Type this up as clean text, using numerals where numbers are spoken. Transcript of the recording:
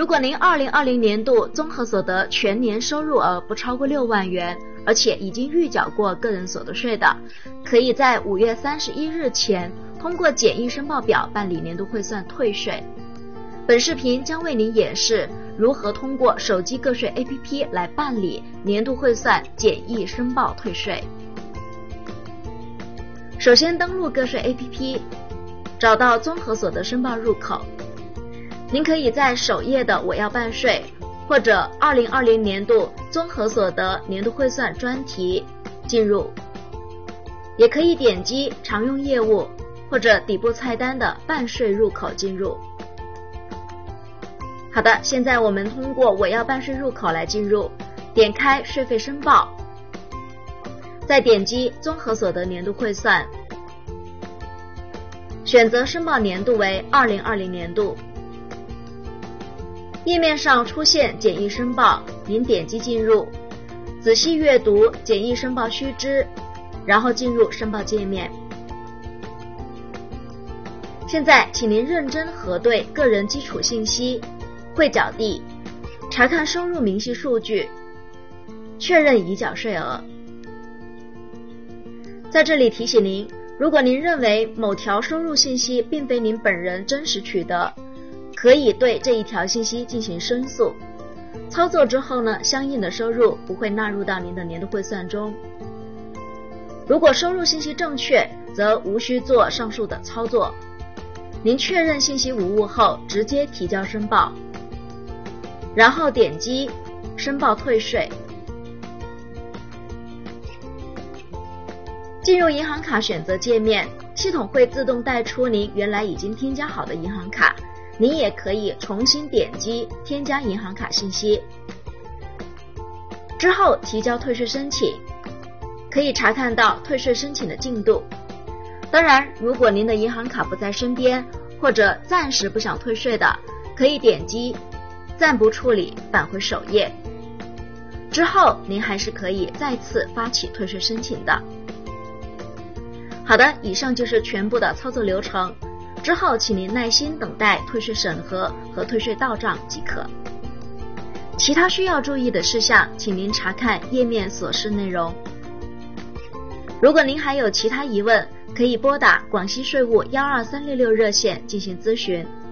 如果您2020年度综合所得全年收入额不超过6万元，而且已经预缴过个人所得税的，可以在5月31日前通过简易申报表办理年度汇算退税。本视频将为您演示如何通过手机个税 APP 来办理年度汇算简易申报退税。首先登录个税 APP， 找到综合所得申报入口。您可以在首页的我要办税或者2020年度综合所得年度汇算专题进入，也可以点击常用业务或者底部菜单的办税入口进入。好的，现在我们通过我要办税入口来进入，点开税费申报，再点击综合所得年度汇算，选择申报年度为2020年度。页面上出现简易申报，您点击进入，仔细阅读简易申报须知，然后进入申报界面。现在请您认真核对个人基础信息、汇缴地，查看收入明细数据，确认已缴税额。在这里提醒您，如果您认为某条收入信息并非您本人真实取得，可以对这一条信息进行申诉。操作之后呢，相应的收入不会纳入到您的年度汇算中。如果收入信息正确，则无需做上述的操作。您确认信息无误后，直接提交申报，然后点击申报退税。进入银行卡选择界面，系统会自动带出您原来已经添加好的银行卡，您也可以重新点击添加银行卡信息，之后提交退税申请，可以查看到退税申请的进度。当然，如果您的银行卡不在身边，或者暂时不想退税的，可以点击暂不处理，返回首页。之后您还是可以再次发起退税申请的。好的，以上就是全部的操作流程。之后请您耐心等待退税审核和退税到账即可。其他需要注意的事项，请您查看页面所示内容。如果您还有其他疑问，可以拨打广西税务12366热线进行咨询。